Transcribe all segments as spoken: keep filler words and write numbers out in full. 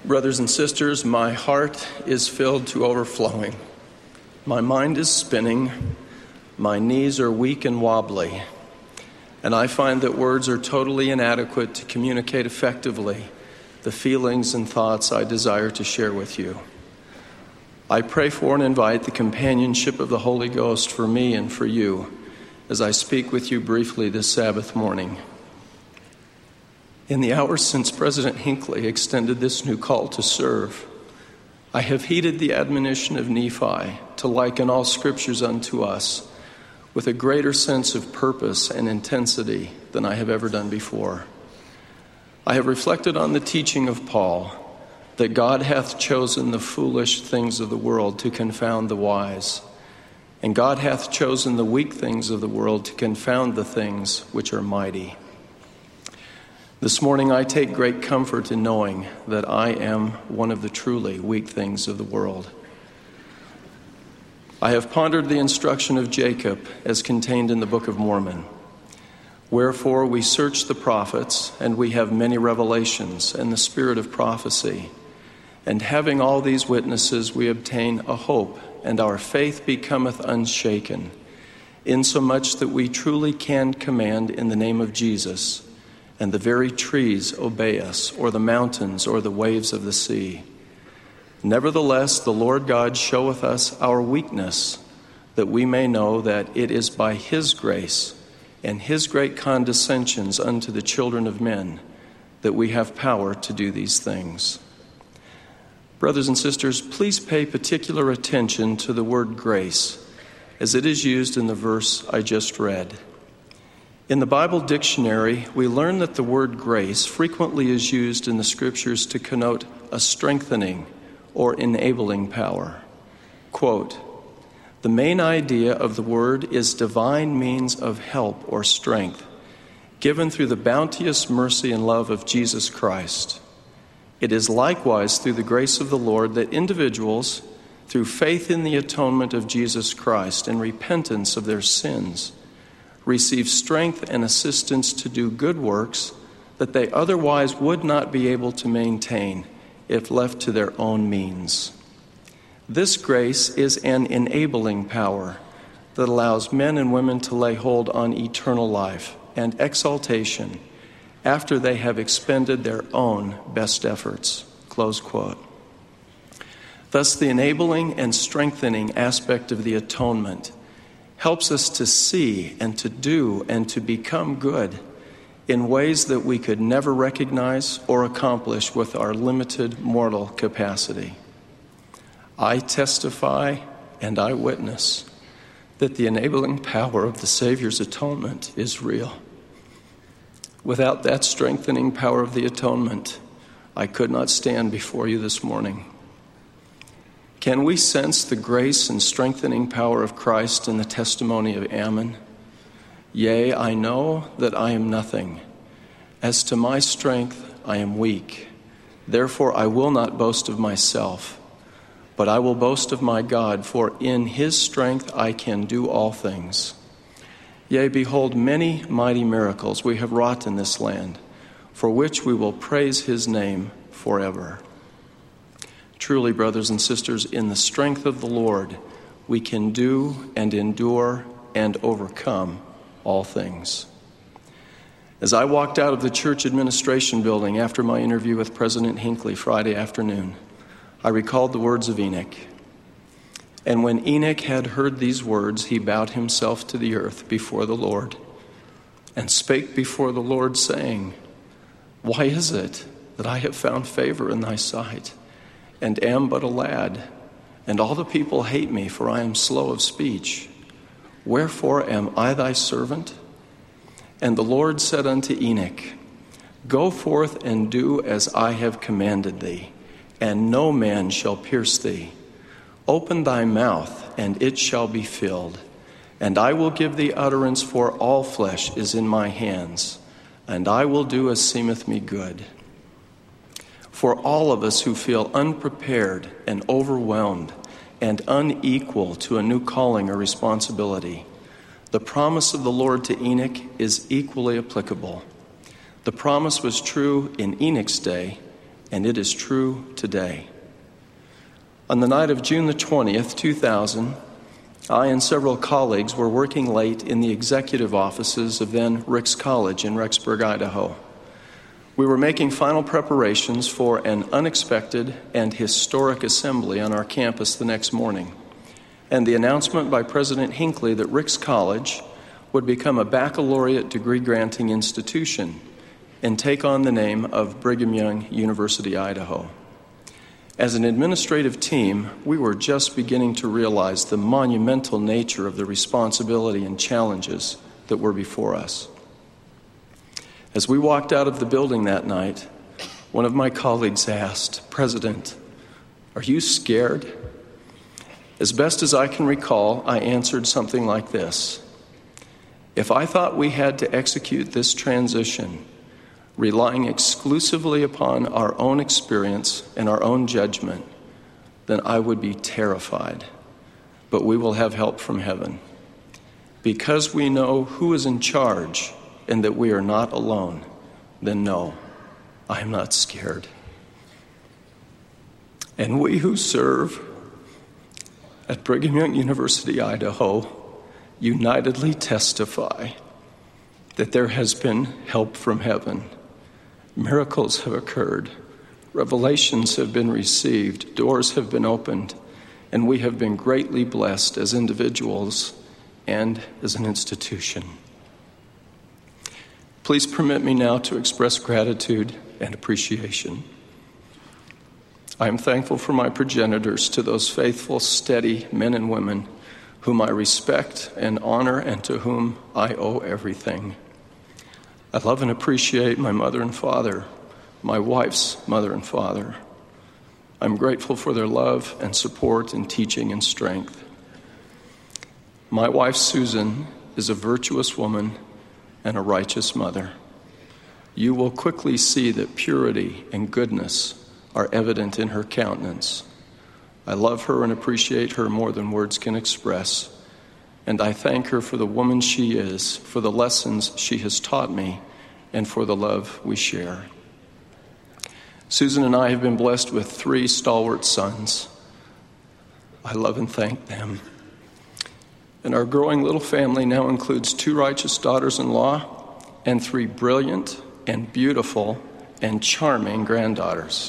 Brothers and sisters, my heart is filled to overflowing. My mind is spinning. My knees are weak and wobbly. And I find that words are totally inadequate to communicate effectively the feelings and thoughts I desire to share with you. I pray for and invite the companionship of the Holy Ghost for me and for you as I speak with you briefly this Sabbath morning. In the hours since President Hinckley extended this new call to serve, I have heeded the admonition of Nephi to liken all scriptures unto us with a greater sense of purpose and intensity than I have ever done before. I have reflected on the teaching of Paul that God hath chosen the foolish things of the world to confound the wise, and God hath chosen the weak things of the world to confound the things which are mighty. This morning I take great comfort in knowing that I am one of the truly weak things of the world. I have pondered the instruction of Jacob as contained in the Book of Mormon. Wherefore we search the prophets, and we have many revelations and the spirit of prophecy. And having all these witnesses, we obtain a hope, and our faith becometh unshaken, insomuch that we truly can command in the name of Jesus, and the very trees obey us, or the mountains, or the waves of the sea. Nevertheless, the Lord God showeth us our weakness, that we may know that it is by his grace and his great condescensions unto the children of men that we have power to do these things. Brothers and sisters, please pay particular attention to the word grace as it is used in the verse I just read. In the Bible dictionary, we learn that the word grace frequently is used in the scriptures to connote a strengthening or enabling power. Quote, "The main idea of the word is divine means of help or strength, given through the bounteous mercy and love of Jesus Christ. It is likewise through the grace of the Lord that individuals, through faith in the atonement of Jesus Christ and repentance of their sins, receive strength and assistance to do good works that they otherwise would not be able to maintain if left to their own means. This grace is an enabling power that allows men and women to lay hold on eternal life and exaltation after they have expended their own best efforts." Close quote. Thus, the enabling and strengthening aspect of the atonement helps us to see and to do and to become good in ways that we could never recognize or accomplish with our limited mortal capacity. I testify and I witness that the enabling power of the Savior's atonement is real. Without that strengthening power of the atonement, I could not stand before you this morning. Can we sense the grace and strengthening power of Christ in the testimony of Ammon? "Yea, I know that I am nothing. As to my strength, I am weak. Therefore I will not boast of myself, but I will boast of my God, for in his strength I can do all things. Yea, behold, many mighty miracles we have wrought in this land, for which we will praise his name forever." Truly, brothers and sisters, in the strength of the Lord, we can do and endure and overcome all things. As I walked out of the church administration building after my interview with President Hinckley Friday afternoon, I recalled the words of Enoch. "And when Enoch had heard these words, he bowed himself to the earth before the Lord, and spake before the Lord, saying, Why is it that I have found favor in thy sight, and am but a lad, and all the people hate me, for I am slow of speech? Wherefore am I thy servant? And the Lord said unto Enoch, Go forth and do as I have commanded thee, and no man shall pierce thee. Open thy mouth, and it shall be filled, and I will give thee utterance, for all flesh is in my hands, and I will do as seemeth me good." For all of us who feel unprepared and overwhelmed and unequal to a new calling or responsibility, the promise of the Lord to Enoch is equally applicable. The promise was true in Enoch's day, and it is true today. On the night of June the twentieth, two thousand, I and several colleagues were working late in the executive offices of then Ricks College in Rexburg, Idaho. We were making final preparations for an unexpected and historic assembly on our campus the next morning, and the announcement by President Hinckley that Ricks College would become a baccalaureate degree-granting institution and take on the name of Brigham Young University, Idaho. As an administrative team, we were just beginning to realize the monumental nature of the responsibility and challenges that were before us. As we walked out of the building that night, one of my colleagues asked, "President, are you scared?" As best as I can recall, I answered something like this: "If I thought we had to execute this transition relying exclusively upon our own experience and our own judgment, then I would be terrified. But we will have help from heaven. Because we know who is in charge and that we are not alone, then no, I am not scared." And we who serve at Brigham Young University, Idaho, unitedly testify that there has been help from heaven. Miracles have occurred, revelations have been received, doors have been opened, and we have been greatly blessed as individuals and as an institution. Please permit me now to express gratitude and appreciation. I am thankful for my progenitors, to those faithful, steady men and women whom I respect and honor and to whom I owe everything. I love and appreciate my mother and father, my wife's mother and father. I'm grateful for their love and support and teaching and strength. My wife, Susan, is a virtuous woman and a righteous mother. You will quickly see that purity and goodness are evident in her countenance. I love her and appreciate her more than words can express, and I thank her for the woman she is, for the lessons she has taught me, and for the love we share. Susan and I have been blessed with three stalwart sons. I love and thank them. And our growing little family now includes two righteous daughters-in-law and three brilliant and beautiful and charming granddaughters.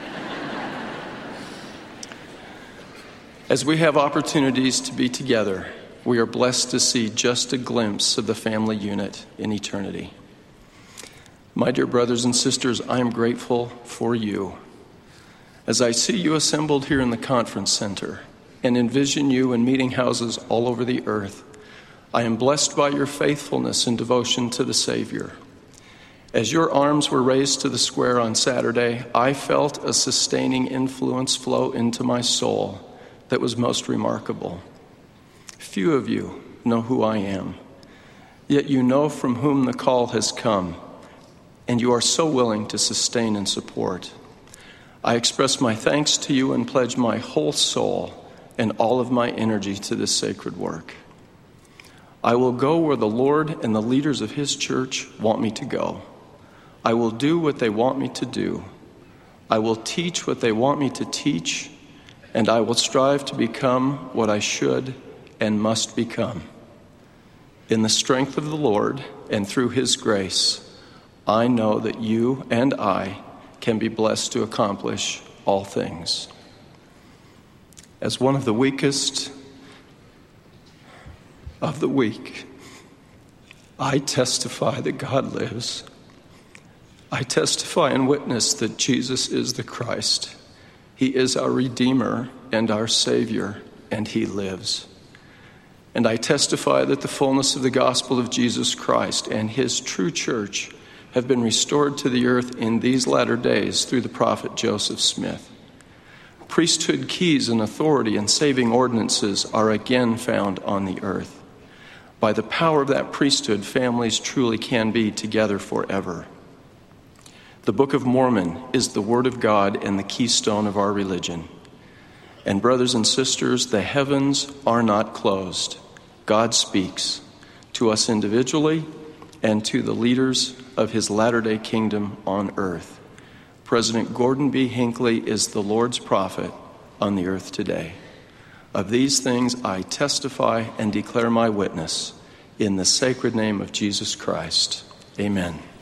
As we have opportunities to be together, we are blessed to see just a glimpse of the family unit in eternity. My dear brothers and sisters, I am grateful for you. As I see you assembled here in the conference center and envision you in meeting houses all over the earth, I am blessed by your faithfulness and devotion to the Savior. As your arms were raised to the square on Saturday, I felt a sustaining influence flow into my soul that was most remarkable. Few of you know who I am, yet you know from whom the call has come, and you are so willing to sustain and support. I express my thanks to you and pledge my whole soul and all of my energy to this sacred work. I will go where the Lord and the leaders of His church want me to go. I will do what they want me to do. I will teach what they want me to teach, and I will strive to become what I should and must become. In the strength of the Lord and through His grace, I know that you and I can be blessed to accomplish all things. As one of the weakest of the weak, I testify that God lives. I testify and witness that Jesus is the Christ. He is our Redeemer and our Savior, and He lives. And I testify that the fullness of the gospel of Jesus Christ and His true church have been restored to the earth in these latter days through the prophet Joseph Smith. Priesthood keys and authority and saving ordinances are again found on the earth. By the power of that priesthood, families truly can be together forever. The Book of Mormon is the Word of God and the keystone of our religion. And brothers and sisters, the heavens are not closed. God speaks to us individually and to the leaders of His latter-day kingdom on earth. President Gordon B. Hinckley is the Lord's prophet on the earth today. Of these things I testify and declare my witness in the sacred name of Jesus Christ. Amen.